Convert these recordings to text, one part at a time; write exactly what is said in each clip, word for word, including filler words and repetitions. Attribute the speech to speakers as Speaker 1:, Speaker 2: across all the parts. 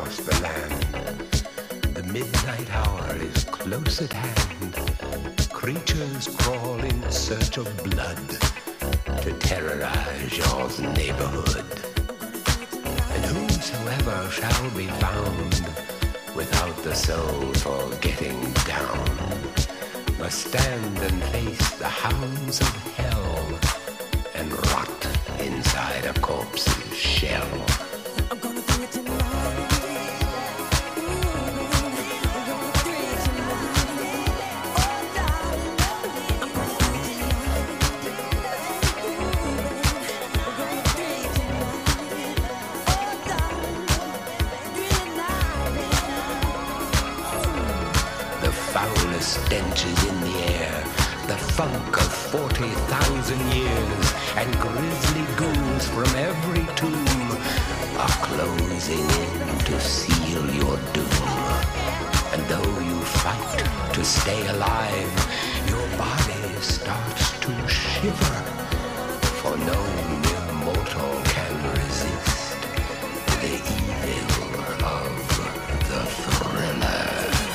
Speaker 1: across the land. The midnight hour is close at hand. Creatures crawl in search of blood to terrorize your neighborhood. And whosoever shall be found without the soul for getting down must stand and face the hounds of hell and rot inside a corpse's shell.
Speaker 2: I'm gonna do it tonight.
Speaker 1: Stench is in the air, the funk of forty thousand years, and grisly ghouls from every tomb are closing in to seal your doom. And though you fight to stay alive, your body starts to shiver, for no mere mortal can resist the evil of the thriller.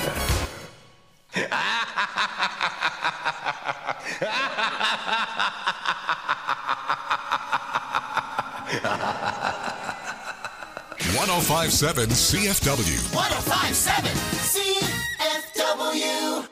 Speaker 3: one oh five point seven C F W.
Speaker 4: one oh five point seven C F W.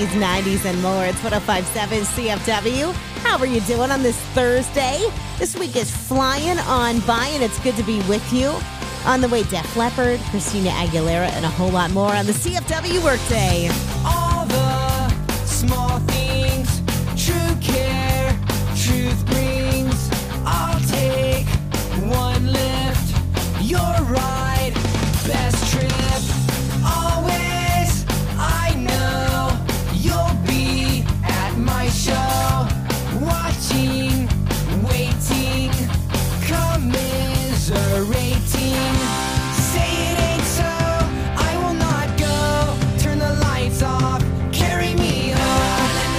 Speaker 5: eighties, nineties, and more. It's one oh five point seven C F W. How are you doing on this Thursday? This week is flying on by, and it's good to be with you. On the way, Def Leppard, Christina Aguilera, and a whole lot more on the C F W Workday.
Speaker 2: All the small things, true care, truth brings. I'll take one lift, your ride, best trip. Always, I know you'll be at my show, watching, waiting, commiserating. Say it ain't so, I will not go. Turn the lights off, carry me home.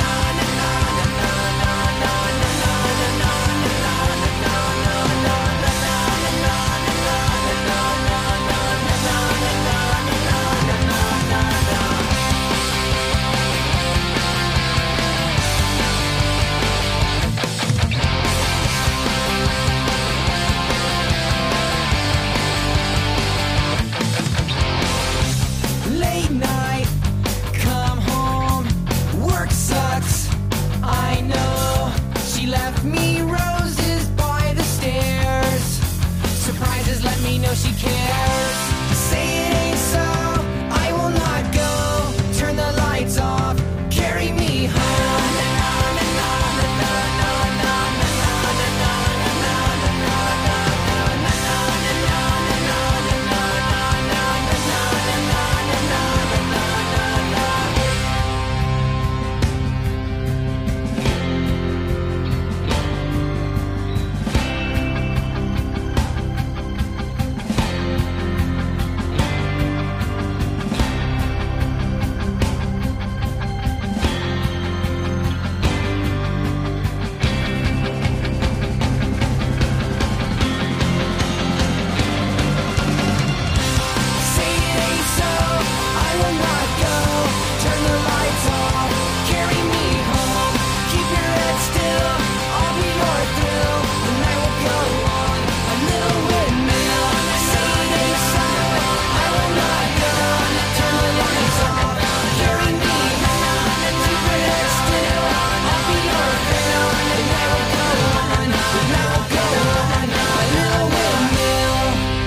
Speaker 2: Late night, come home, work sucks, I know. She left me roses by the stairs. Surprises let me know she cares. Say it ain't so, I will not go. Turn the lights off, carry me home. Say it ain't so, I will not go. Turn the lights off, carry me home. Keep your head still, I'll be your thrill. The night will go on, a little windmill. Say it ain't so, I will not go. Turn the lights off, carry me home. Keep your head still, I'll be your thrill. The night will go on, the night will go on, a little windmill.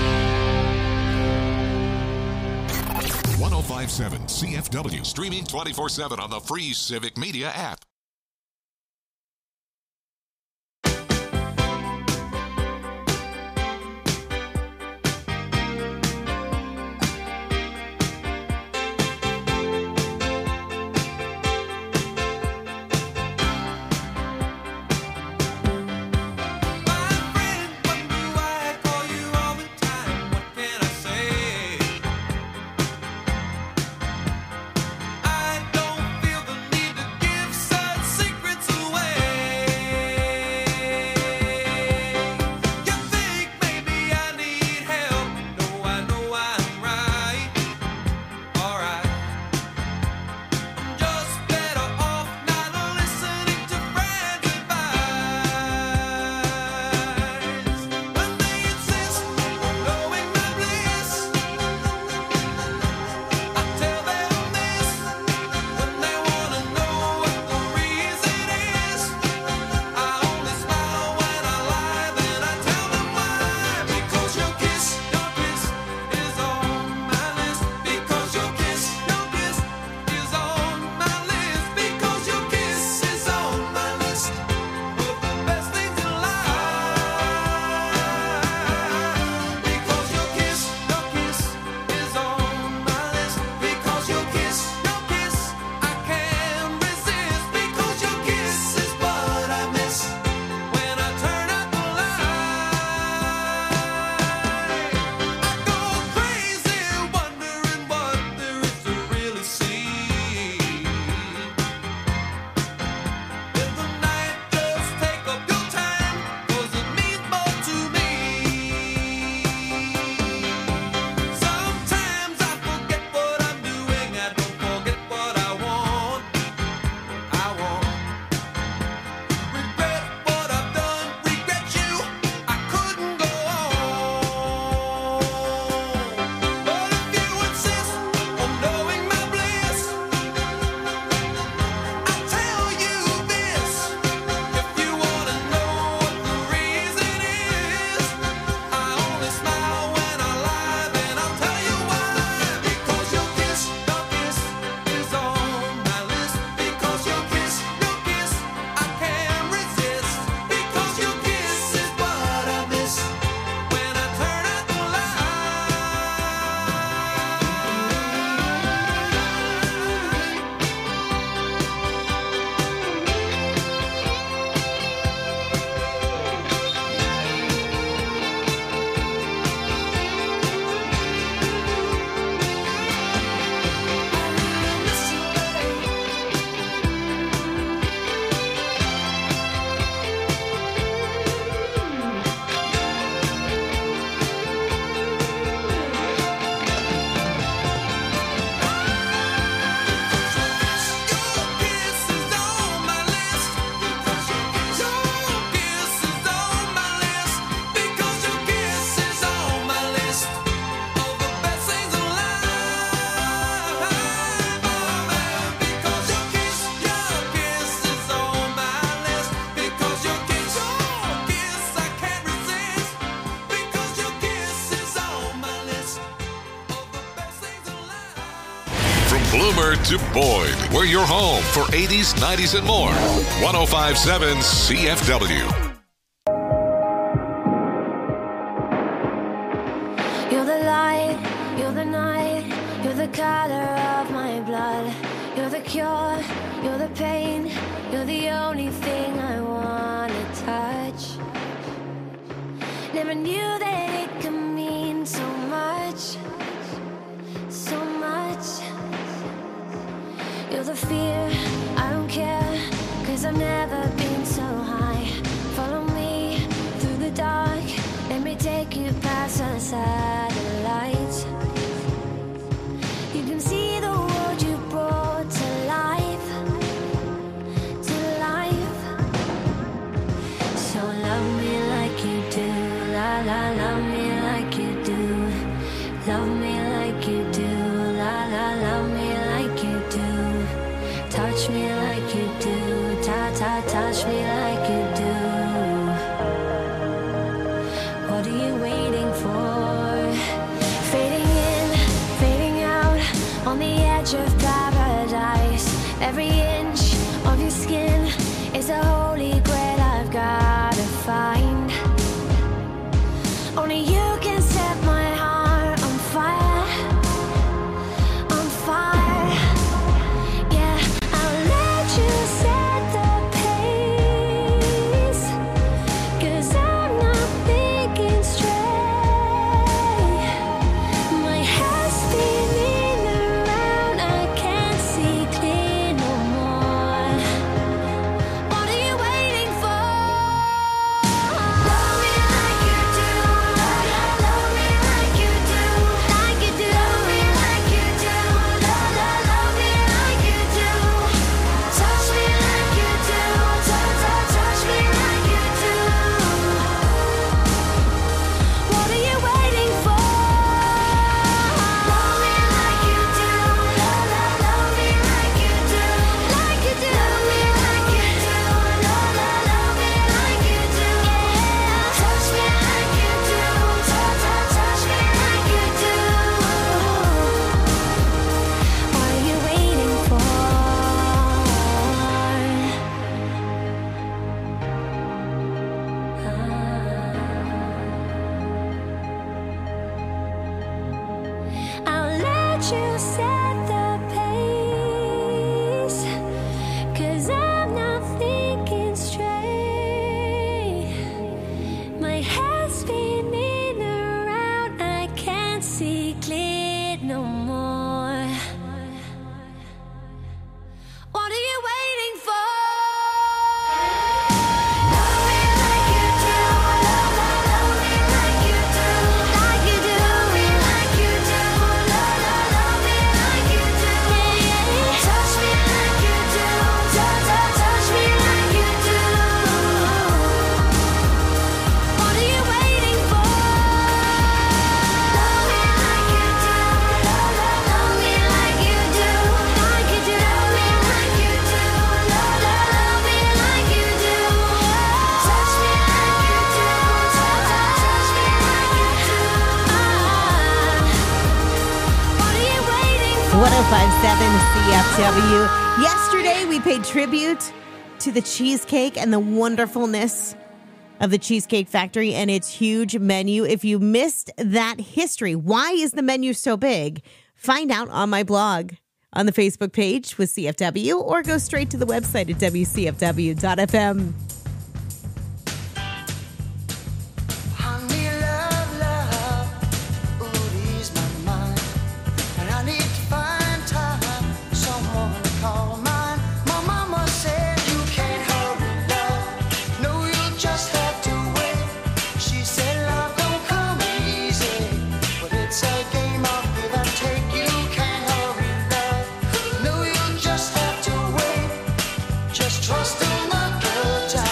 Speaker 3: one oh five point seven C F W, streaming twenty-four seven on the free Civic Media app.
Speaker 2: I don't feel the need to give some
Speaker 3: Bloomer to Boyd. We're your home for eighties, nineties, and more. one oh five point seven C F W.
Speaker 2: You're the light, you're the night, you're the color of my blood. You're the cure, you're the pain, you're the only thing I wanna touch. Never knew that it could mean so much, so much. You're the fear, I don't care, cause I've never been so high. Follow me through the dark, let me take you past the satellites. You can see the world you brought to life, to life. So love me like you do, la la, love me like you do. Love me like you do, la la, love me like you do. Touch me like you do, ta ta, touch me like you do. What are you waiting for? Fading in, fading out, on the edge of paradise. Every inch of your skin is a holy grail I've gotta find. Only you can set my heart on fire, on fire. Yeah, I'll let you set the pace, cause I'm not thinking straight. My head's spinning around, I can't see clear no more. What are you waiting for? Love me like you do, love, love, love me like you do, like you do. Love me like you do, love, love, love me like you do. Touch me like you do, touch, touch, touch me like you do. What are you waiting for? Love me like you do, love, love, love me like you do, like you do. Love me like you do, love, love, love me like you do. Yeah, touch me like you do, touch, touch, touch me like you do. What are you waiting for? I'll let you set the pace, cause I'm not thinking straight. My head's spinning around, I can't see clear no more. What are you waiting for? Love me like you do, love, love, love me like you do, like you do. Love me like you do, love, love, love me like you do. Touch me like you do, touch, touch, touch me like you do. What are you waiting for? Love me like you do, love, love, love me like you do, like you do. Love me like you do, love, love, love me like you do. Touch me like you do, touch, touch, touch me like you do. What are you waiting for?
Speaker 5: one oh five point seven C F W. Yesterday, we paid tribute to the cheesecake and the wonderfulness of the Cheesecake Factory and its huge menu. If you missed that history, why is the menu so big? Find out on my blog on the Facebook page with C F W or go straight to the website at W C F W dot F M.
Speaker 4: Honey, love, love, ooh, ease my mind. And I need to find time, someone to call mine. My mama said you can't hurry, love. No, you just have to wait. She said love don't come easy, but it's a game of give and take. You can't hurry, love. No, you just have to wait. Just trust in the good times.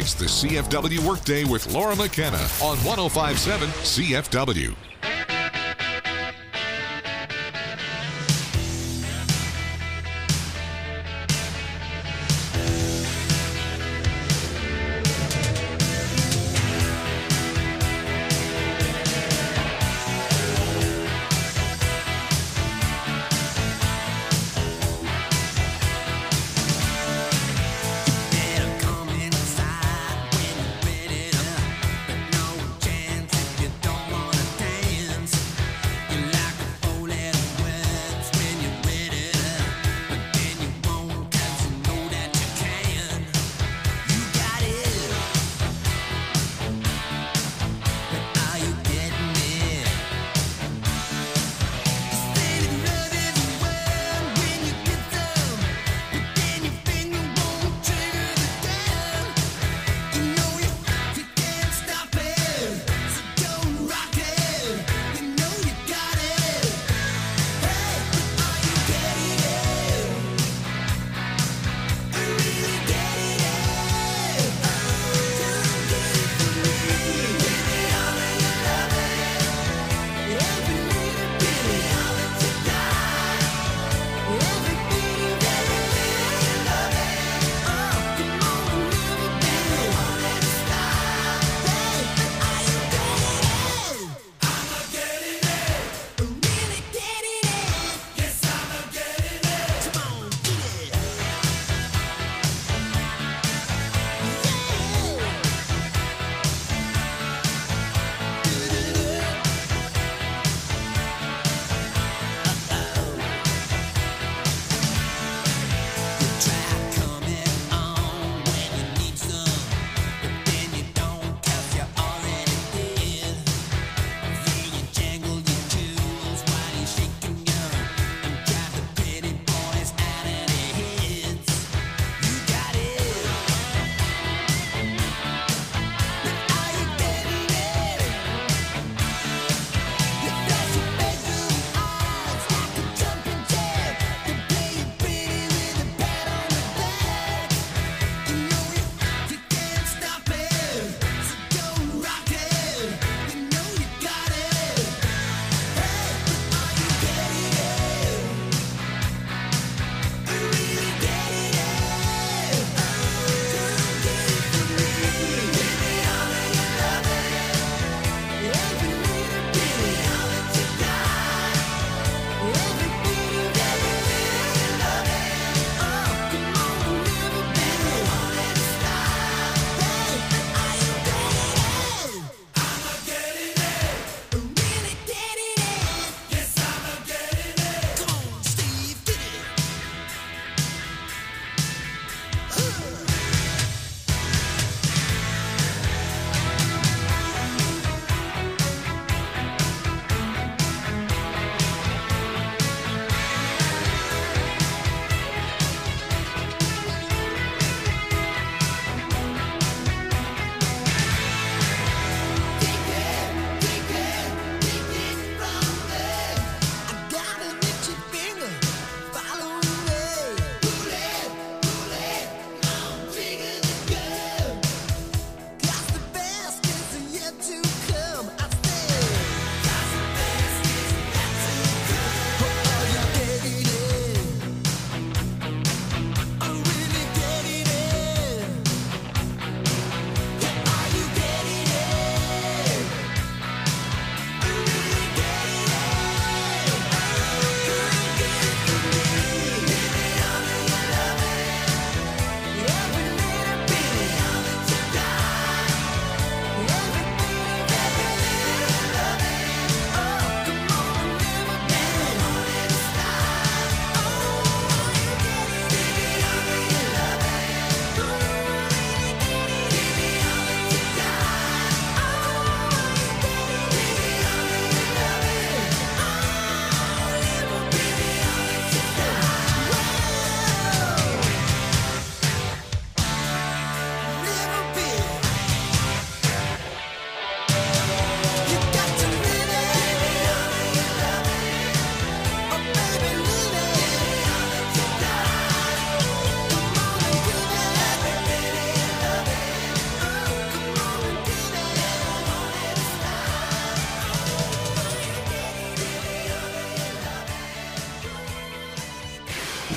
Speaker 3: It's the C F W Workday with Laura McKenna on one oh five point seven C F W.
Speaker 2: Come inside when you're ready to, but no chance if you don't wanna dance.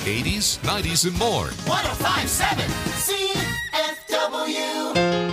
Speaker 3: eighties, nineties, and more.
Speaker 2: one oh five point seven C F W.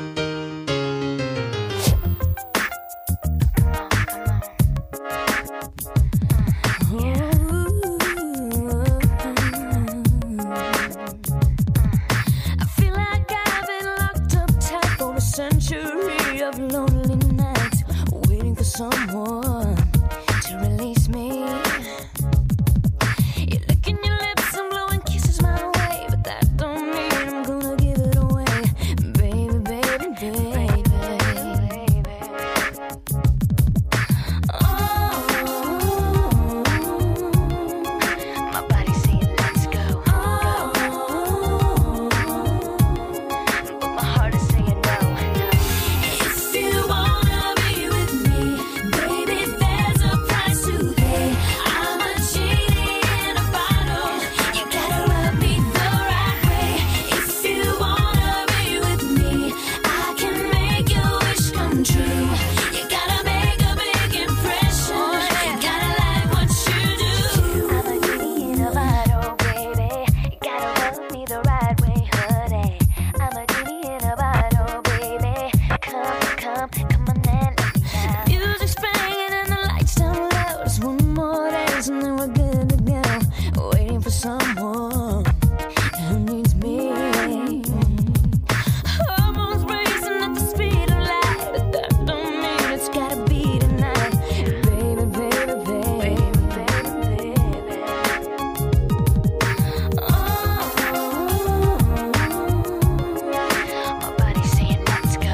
Speaker 6: Century of lonely nights, waiting for someone to release me. You're licking your lips and blowing kisses my way, but that don't mean I'm gonna give it away, baby, baby, baby, baby. Oh, my body's saying let's go. Oh, but my heart is saying no. Someone who needs me. Hormones racing at the speed of light, but that don't mean it's gotta be tonight. Baby, baby, baby, baby, baby. Oh, my body's saying let's go.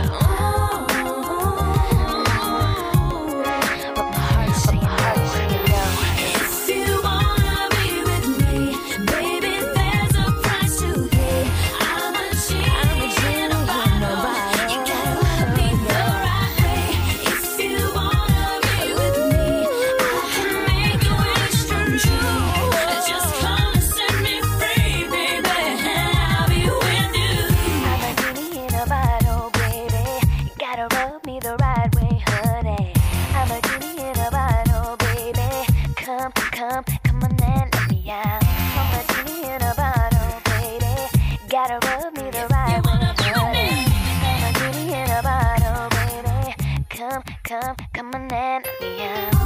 Speaker 6: Oh, but my heart's saying no. If you wanna be with me, baby, there's a price to pay. I'm a genie in a bottle. You gotta love me the right way. If you wanna be with me, I can make your wish come true. Just come and set me free, baby, and I'll be with you. I'm a genie in a bottle, baby. You gotta rub me the right way, honey. I'm a genie in a bottle, baby. Come, come, come on and let me out. I'm a genie in a bottle, baby. Gotta rub me the right way, honey. I'm a genie in a bottle, baby. Come, come, come on and let me out.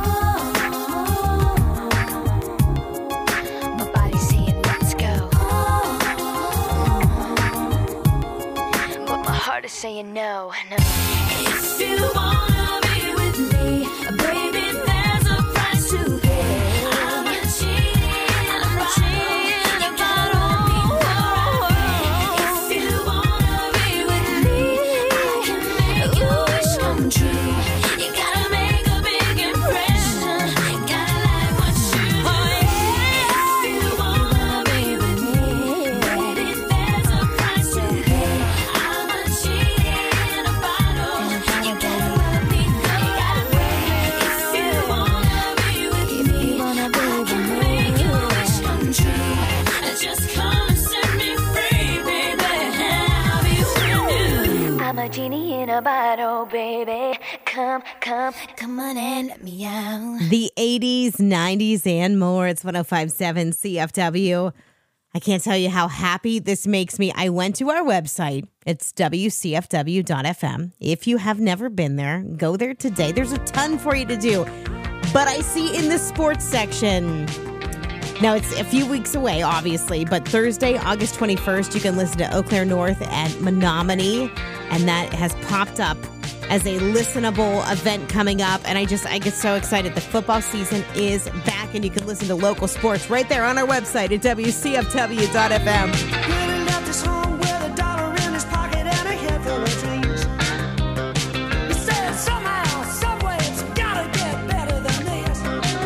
Speaker 6: My body's saying let's go, but my heart is saying no, no. If you wanna be with me, baby, there's a price to pay. I'm a genie, I'm a genie in a bottle. If you wanna be with me, I can make your wish come true. You gotta make a big impression. Gotta like what you do. If you wanna be with me, baby, there's a price to pay. I'm a genie in a bottle. You gotta love me the right way. If you wanna be with me, I can make your wish come true. Just come and set me free, baby, and I'll be with you. I'm a genie in a bottle, baby. Come, come, come on and let me out.
Speaker 5: The eighties, nineties, and more. It's one oh five point seven C F W. I can't tell you how happy this makes me. I went to our website. It's W C F W dot F M. If you have never been there, go there today. There's a ton for you to do. But I see in the sports section, now it's a few weeks away, obviously, but Thursday, August twenty-first, you can listen to Eau Claire North at Menominee, and that has popped up as a listenable event coming up. And I just, I get so excited. The football season is back, and you can listen to local sports right there on our website at W C F W dot F M.
Speaker 4: Really left his home with a dollar in his pocket and a head full of dreams. He said somehow, some way, it's gotta get better than this.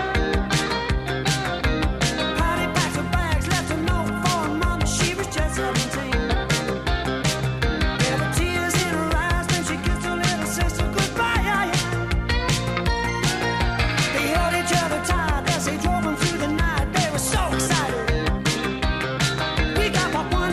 Speaker 4: Party packs her bags, left a note for her mama, she was just seventeen. There were tears in her eyes when she kissed her little sister goodbye. They held each other tight as they drove them through the night. They were so excited. We got what one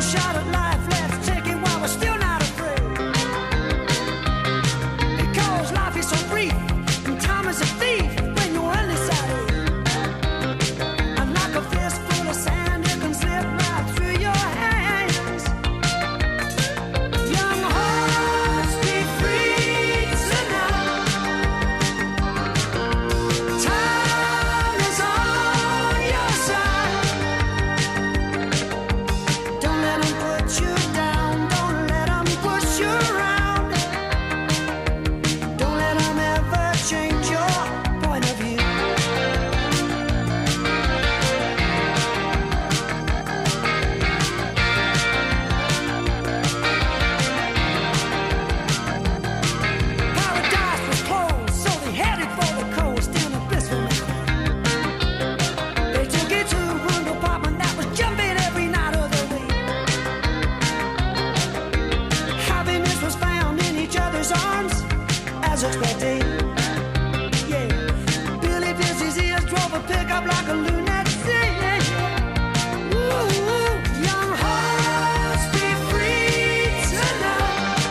Speaker 4: such bad day. Yeah, Billy pierced his ears, drove a pickup like a lunatic. Ooh, young hearts be free tonight.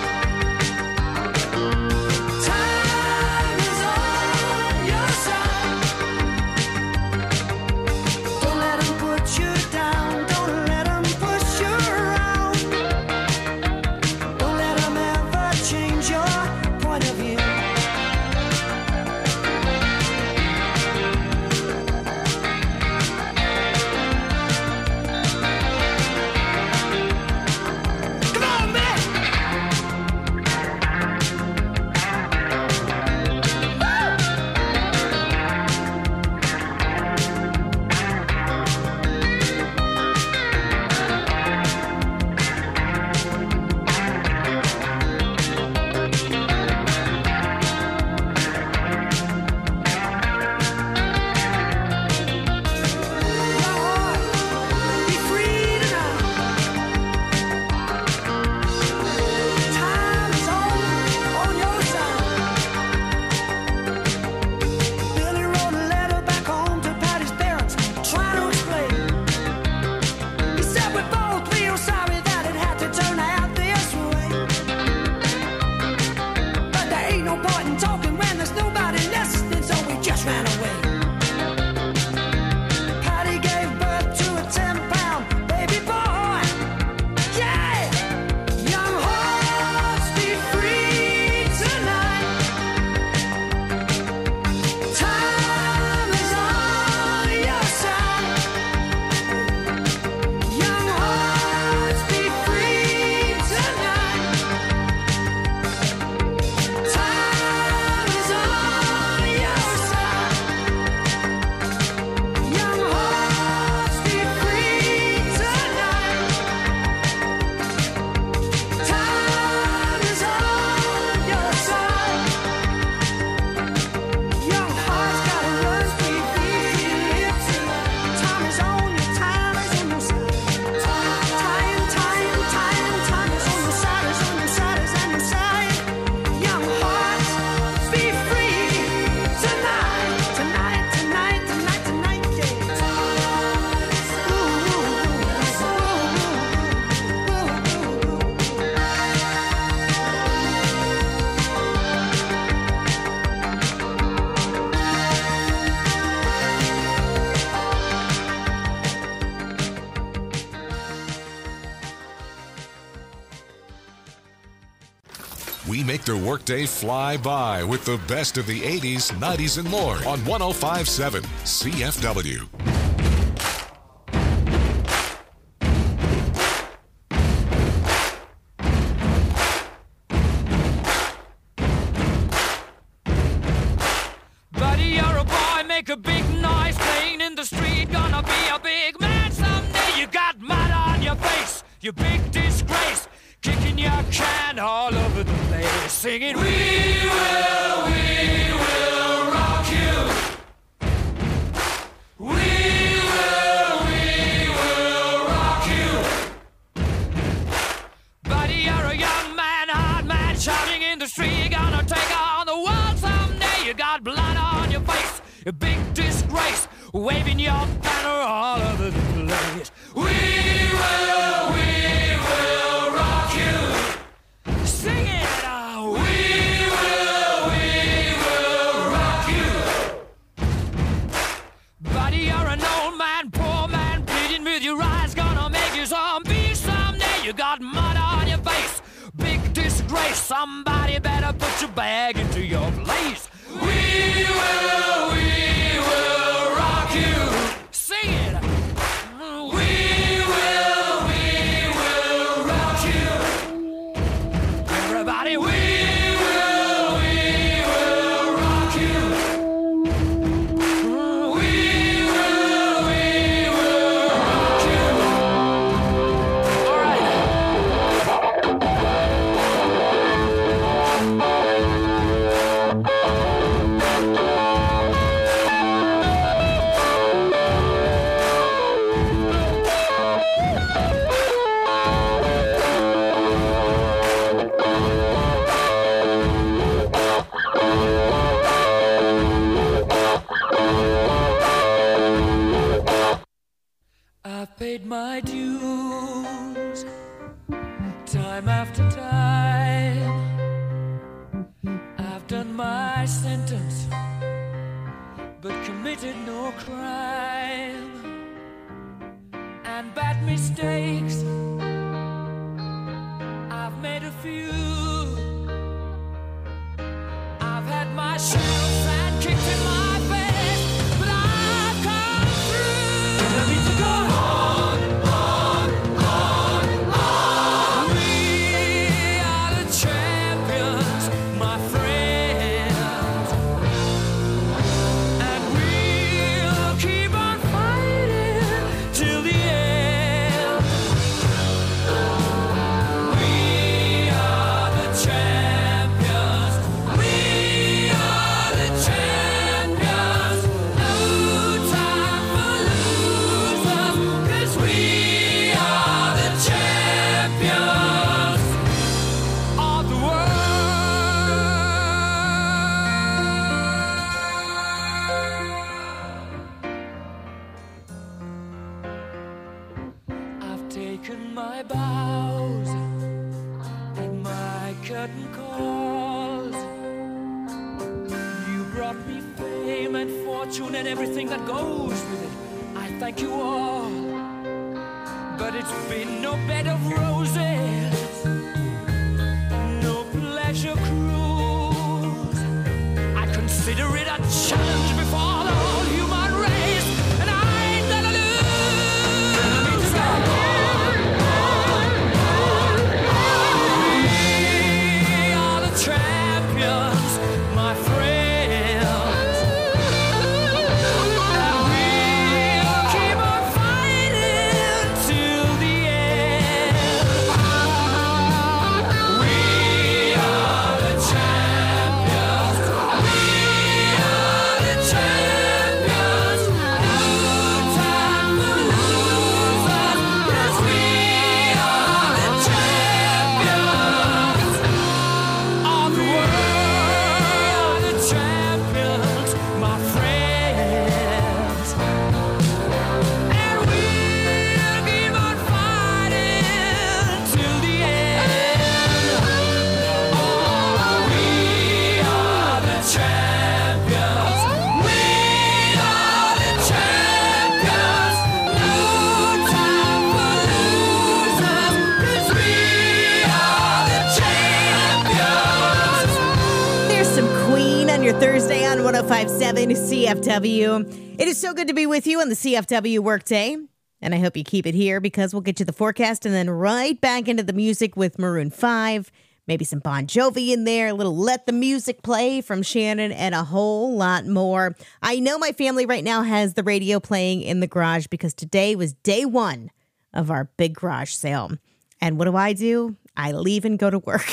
Speaker 4: Time is on your side. Don't let 'em put you down. Don't let 'em push you around. Don't let 'em ever change your point of view. Come on, man! Be free tonight. Time is on, on your side. Billy wrote a letter back home to Patty's parents, trying to explain. He said we're both real sorry that it had to turn out this way. But there ain't no point in talking when there's nobody listening, so we just ran away. Patty gave birth to a ten-pound baby boy. Yeah! Young hearts be free tonight. Time is on your side. Young hearts be free tonight. Time is on your side. Young hearts be free tonight. Time is on your side. Young hearts gotta run free, free, free, live tonight. Time is on your, time is on your side. Time, time, time, time is on your side, is on your side, is on your side. Young hearts be free tonight, tonight, tonight, tonight, tonight, yeah. Ooh, ooh, ooh, ooh, ooh, ooh.
Speaker 3: We make their workday fly by with the best of the eighties, nineties, and more on one oh five point seven C F W.
Speaker 7: Buddy, you're a boy, make a big noise playing in the street. Gonna be a big man someday. You got mud on your face, you big disgrace. Kicking your can all over the place. Singing, we will, we will rock you. We will, we will rock you. Buddy, you're a young man, hard man, shouting in the street. You're gonna take on the world someday. You got blood on your face, a big disgrace, waving your banner all over the place. We will, we will rock you. Sing it, oh, we will, we will rock you. Buddy, you're an old man, poor man, bleeding with your eyes, gonna make you zombie someday. You got mud on your face, big disgrace. Somebody better put your bag into your place. We will, we will rock you. Sing it. We will, we will rock you. Everybody, we will, we will rock you. We will, we will rock you. All right. sentence, but committed no crime. And bad mistakes, I've made a few. I've had my shells and kicked in my face, but I've come through. I need to go on, on, on, on. We are the champions, my friends, and we'll keep on fighting till the end. We are the champions. We are the champions. No time for losers, 'cause we are the champions of the world. I've taken my bows and my curtain calls. You brought me fame and fortune and everything that goes with it. I thank you all, but it's been no bed of roses, no pleasure cruise. I consider it a challenge before the whole human race, and I ain't gonna lose. We are the champions, my friends, and we'll keep on fighting till the end. We are the champions. We are the champions. No time for losers, 'cause we are the champions of the world. The champions, my friends, and we'll keep on fighting till the end. Oh, we are the champions. We are the champions. No time for losers, 'cause we are the champions.
Speaker 5: There's some Queen on your Thursday on one oh five point seven C F W. It is so good to be with you on the C F W workday. And I hope you keep it here because we'll get you the forecast and then right back into the music with Maroon five. Maybe some Bon Jovi in there, a little Let the Music Play from Shannon, and a whole lot more. I know my family right now has the radio playing in the garage because today was day one of our big garage sale. And what do I do? I leave and go to work.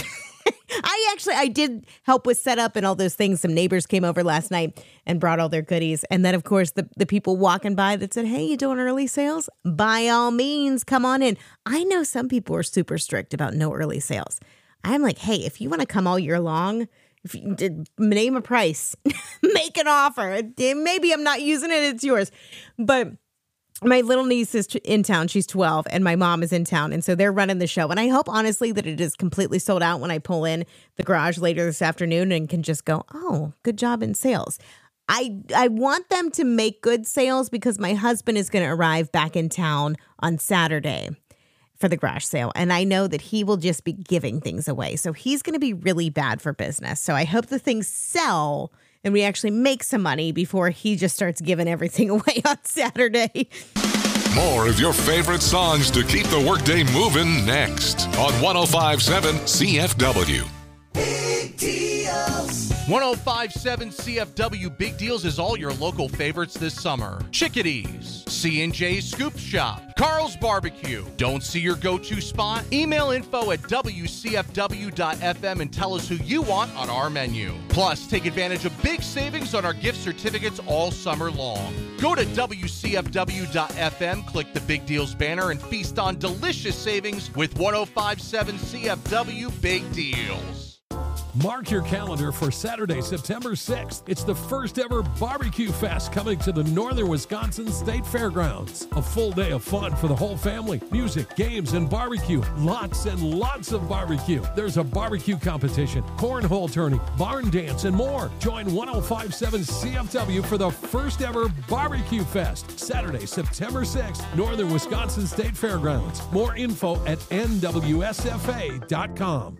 Speaker 5: I actually, I did help with setup and all those things. Some neighbors came over last night and brought all their goodies. And then, of course, the, the people walking by that said, hey, you doing early sales? By all means, come on in. I know some people are super strict about no early sales. I'm like, hey, if you want to come all year long, if you did name a price, make an offer. Maybe I'm not using it, it's yours. But my little niece is in town. She's twelve, and my mom is in town. And so they're running the show. And I hope, honestly, that it is completely sold out when I pull in the garage later this afternoon and can just go, oh, good job in sales. I I want them to make good sales because my husband is going to arrive back in town on Saturday for the garage sale. And I know that he will just be giving things away. So he's going to be really bad for business. So I hope the things sell and we actually make some money before he just starts giving everything away on Saturday.
Speaker 3: More of your favorite songs to keep the workday moving next on one oh five point seven C F W.
Speaker 4: Big deals.
Speaker 8: one oh five point seven C F W Big Deals is all your local favorites this summer. Chickadees, C and J Scoop Shop, Carl's Barbecue. Don't see your go-to spot? Email info at W C F W dot F M and tell us who you want on our menu. Plus, take advantage of big savings on our gift certificates all summer long. Go to W C F W dot F M, click the Big Deals banner, and feast on delicious savings with one oh five point seven C F W Big Deals.
Speaker 9: Mark your calendar for Saturday, September sixth. It's the first ever Barbecue Fest coming to the Northern Wisconsin State Fairgrounds. A full day of fun for the whole family. Music, games, and barbecue. Lots and lots of barbecue. There's a barbecue competition, cornhole tourney, barn dance, and more. Join one oh five point seven C F W for the first ever Barbecue Fest. Saturday, September sixth, Northern Wisconsin State Fairgrounds. More info at N W S F A dot com.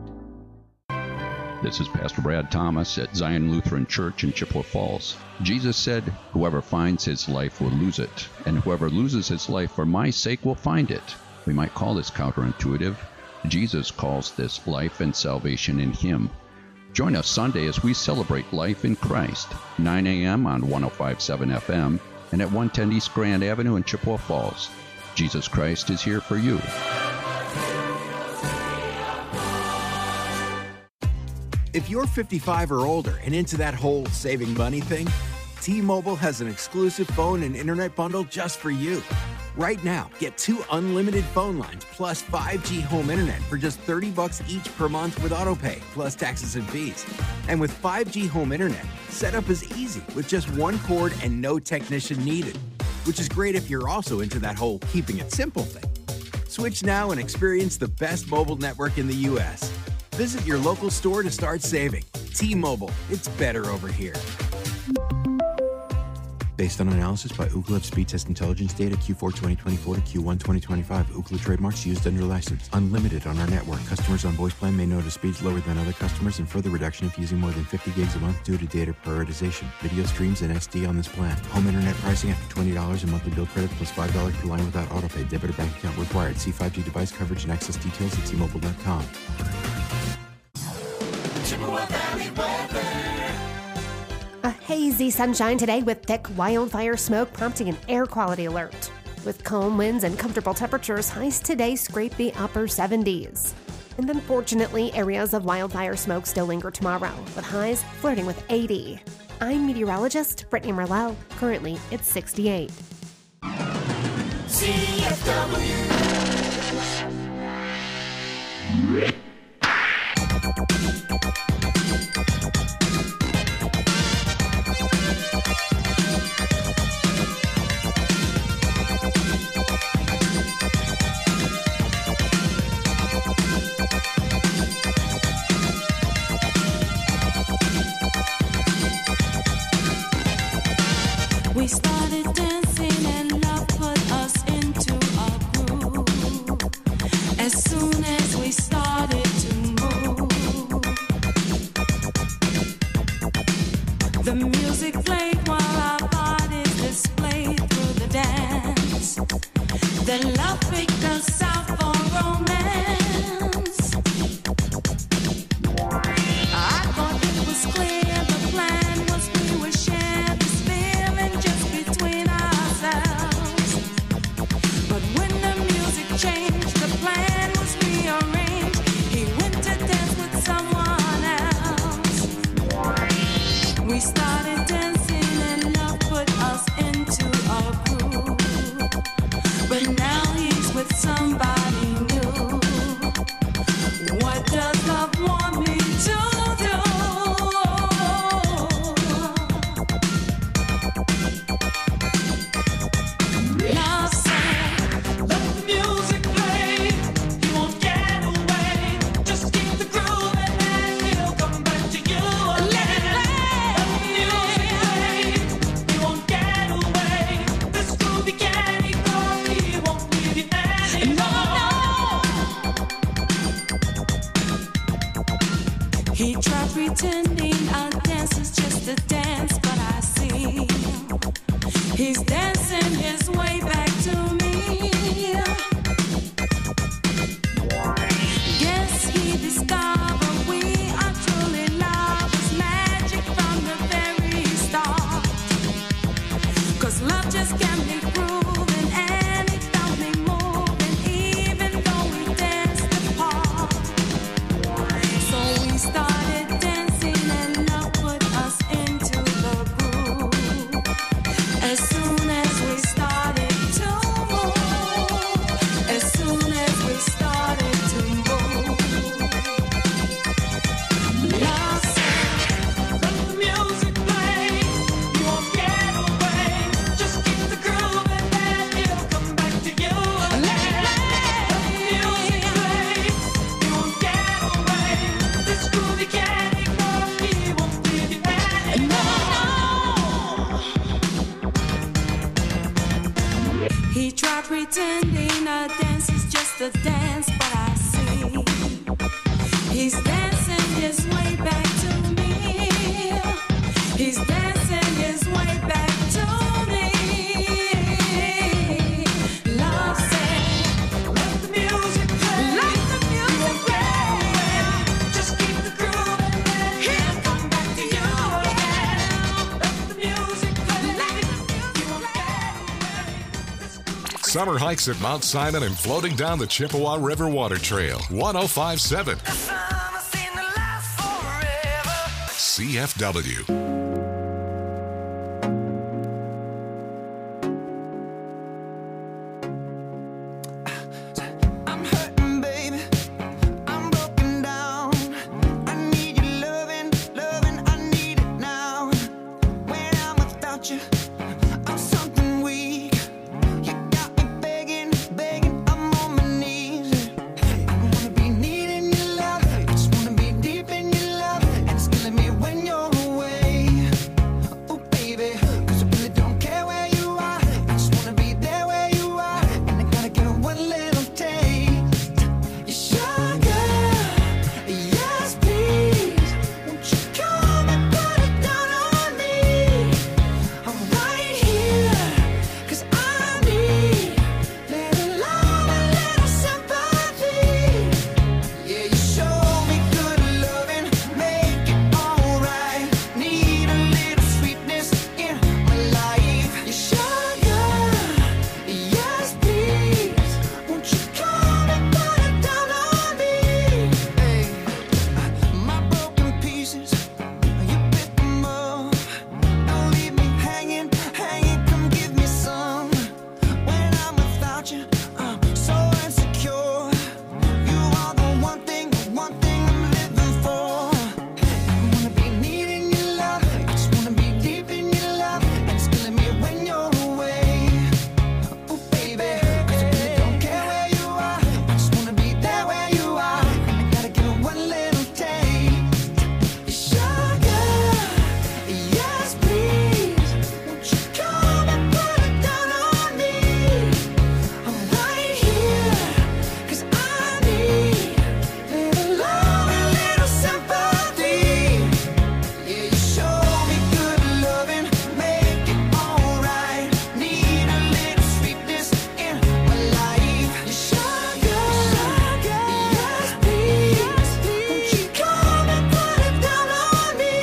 Speaker 10: This is Pastor Brad Thomas at Zion Lutheran Church in Chippewa Falls. Jesus said, "Whoever finds his life will lose it, and whoever loses his life for my sake will find it." We might call this counterintuitive. Jesus calls this life and salvation in him. Join us Sunday as we celebrate life in Christ, nine a.m. on one oh five point seven F M and at one ten East Grand Avenue in Chippewa Falls. Jesus Christ is here for you.
Speaker 11: If you're fifty-five or older and into that whole saving money thing, T-Mobile has an exclusive phone and internet bundle just for you. Right now, get two unlimited phone lines plus five G home internet for just thirty bucks each per month with autopay, plus taxes and fees. And with five G home internet, setup is easy with just one cord and no technician needed, which is great if you're also into that whole keeping it simple thing. Switch now and experience the best mobile network in the U S Visit your local store to start saving. T-Mobile, it's better over here. Based on analysis by Ookla of speed test intelligence data Q four twenty twenty-four to Q one twenty twenty-five. Ookla trademarks used under license. Unlimited on our network. Customers on voice plan may notice speeds lower than other customers and further reduction if using more than fifty gigs a month due to data prioritization. Video streams and S D on this plan. Home internet pricing after twenty dollars and monthly bill credit plus five dollars per line without autopay. Debit or bank account required. See five G device coverage and access details at T Mobile dot com.
Speaker 2: Chippewa Valley weather.
Speaker 12: A hazy sunshine today with thick wildfire smoke prompting an air quality alert. With calm winds and comfortable temperatures, highs today scrape the upper seventies. And unfortunately, areas of wildfire smoke still linger tomorrow, with highs flirting with eighty. I'm meteorologist Brittany Merlot. Currently, it's sixty-eight.
Speaker 2: C F W.
Speaker 13: We started dancing and love put us into a groove. As soon as we started to move, the music played while our bodies displayed through the dance. Then love picked us out for romance. I thought it was clear the plan was we would share this feeling just between ourselves. But when the music changed, the plan was rearranged. He went to dance with someone else. We started dancing and love put us into a groove. But now he's with somebody new. What does love want me to do? Now say, let the music play. You won't get away. Just keep the groove and he'll come back to you again. Let it play. Let the music play. You won't get away. This groove you can't ignore. He won't leave you anymore. He tried pretending our dance is just a dance, but I see he's dancing his way back to me. Guess he discovered we are truly lovers, magic from the very start. 'Cause love just can't be proven and it don't be moving, even though we danced apart. So we started dancing and love put us into the groove. As soon as we started to move, pretending a dance is just a dance, but I see he's dancing his way back to me. He's dancing his way back to me. Love said, let the music play. Let the music play. Just keep the groove and then he'll come back to you again. Let the music play. Let the music play.
Speaker 3: Summer hikes at Mount Simon and floating down the Chippewa River Water Trail. one oh five point seven C F W.
Speaker 4: I'm hurting, baby. I'm broken down. I need your loving, loving. I need it now. When I'm without you, I'm something weak. You got me begging, begging. I'm on my knees. I wanna be needing your love. I just wanna be deep in your love. And it's killing me when you're away. Oh, baby, 'cause I really don't care where you are. I just wanna be there where you are. And I gotta get one little taste. Your sugar, yes, please. Won't you come and put it down on me? I'm right here, 'cause I need little love and little sympathy. Yeah, you show me good loving, make it alright. Need a little sweetness in my life. Your sugar, yes, please. Won't you come and put it down on me? Hey, my broken pieces, you pick them up. Don't leave me hanging, hanging. Come give me some. When I'm without you, I'm so insecure. You are the one thing, the one thing I'm living for. I wanna be needing your love. I just wanna be deep in your love. And it's killing me when you're away. Oh, baby, 'cause I really don't care where you are. I just wanna be there where you are. And I gotta get one little taste. Your sugar, yes, please. Won't you come and put it down on me? I'm right here, 'cause I need little love and little sympathy. Yeah, you show me good loving, make it alright. Need a little sweetness in my life. Your sugar, yes, please. Won't you come and put it down on me?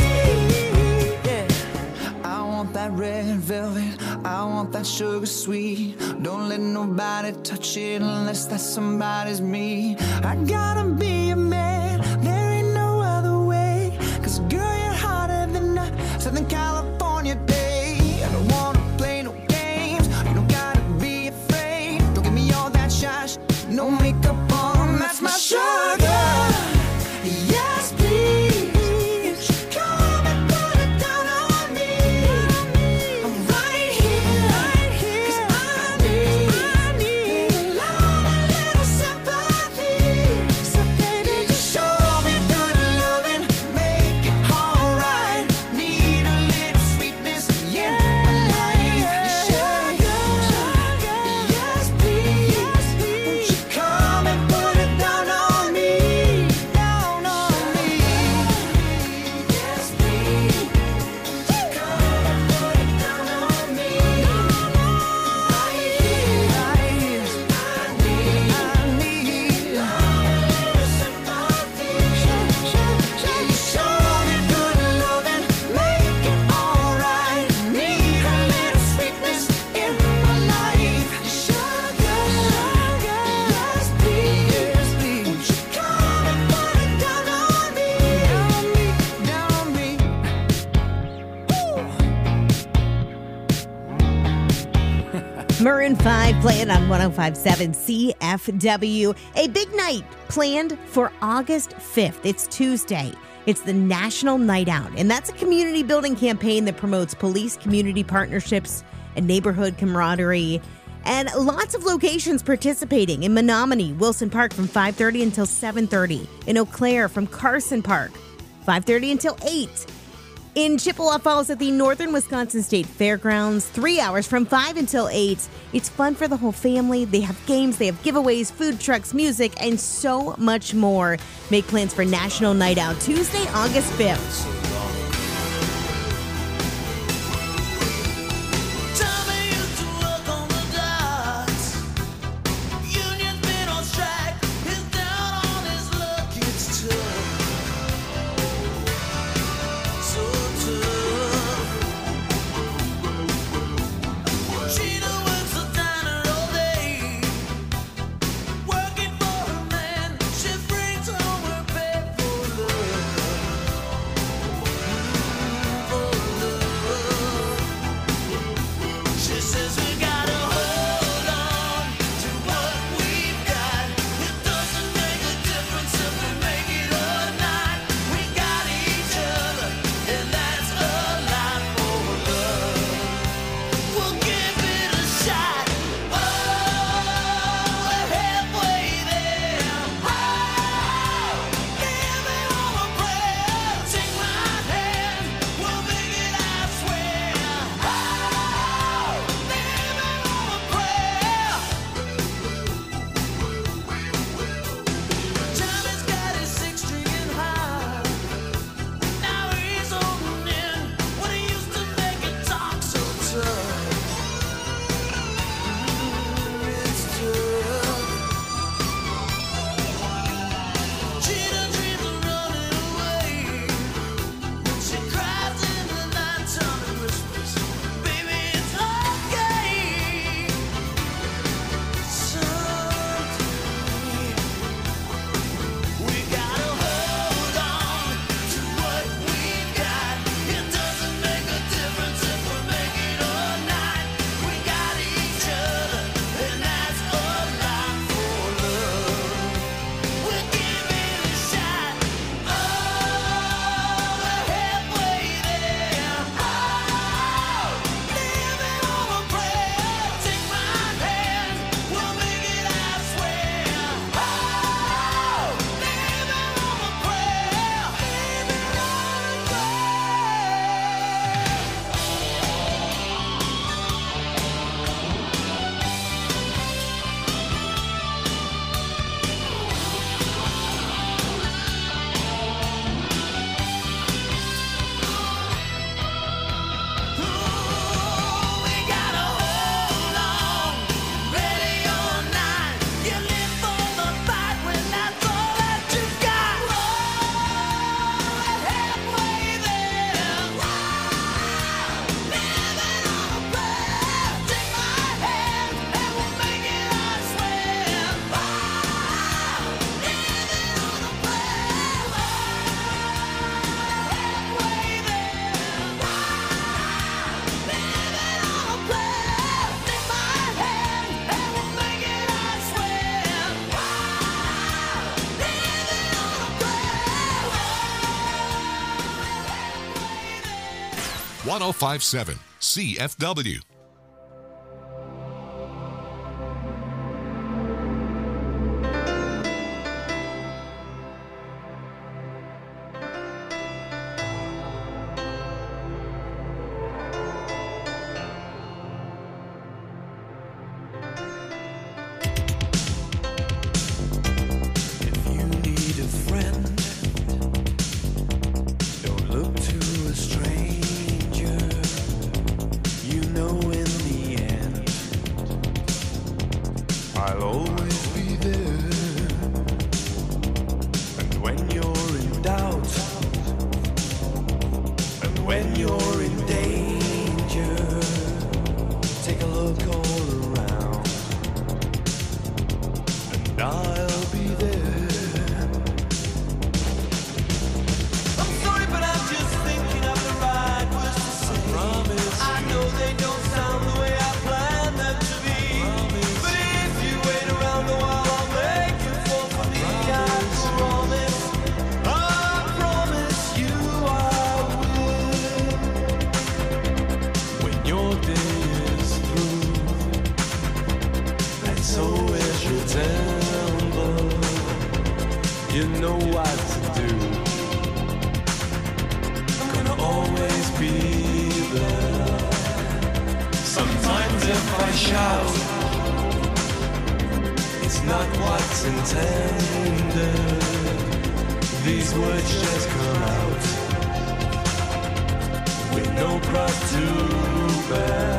Speaker 4: Yeah. I want that red velvet, I want that sugar sweet. Don't let nobody touch it unless that somebody's me. I gotta be a man, there ain't no other way. 'Cause girl, you're hotter than a Southern California day. I don't wanna play no games, you don't gotta be afraid. Don't give me all that shush, no makeup on, that's my sugar. Yes, please. Won't you come and put it down on me? I'm right here, 'cause I need little love and little sympathy. So baby, just show me good loving, make it alright. Need a little sweetness in my life. Your sugar, yes, please. Won't you come and put it down on me? Down on me. Yes, please. Come and put it down on me. Right here, right here. I need, I need love and little sympathy. Yeah, you show me good loving, make it alright. Need a little sweetness in my life. Your sugar, yes, please. Won't you come and put it down on me? Down me, down me.
Speaker 5: Maroon five playing on one oh five point seven C F W. A big night planned for August fifth. It's Tuesday. It's the National Night Out, and that's a community building campaign that promotes police community partnerships and neighborhood camaraderie. And lots of locations participating in Menominee, Wilson Park from five thirty until seven thirty. In Eau Claire from Carson Park, five thirty until eight. In Chippewa Falls at the Northern Wisconsin State Fairgrounds, three hours from five until eight. It's fun for the whole family. They have games, they have giveaways, food trucks, music, and so much more. Make plans for National Night Out Tuesday, August fifth.
Speaker 3: one oh five point seven C F W.
Speaker 2: You know what to do. I'm gonna always
Speaker 14: feel it. Sometimes if I shout, it's not what's intended. These words just come out with no pride to bear.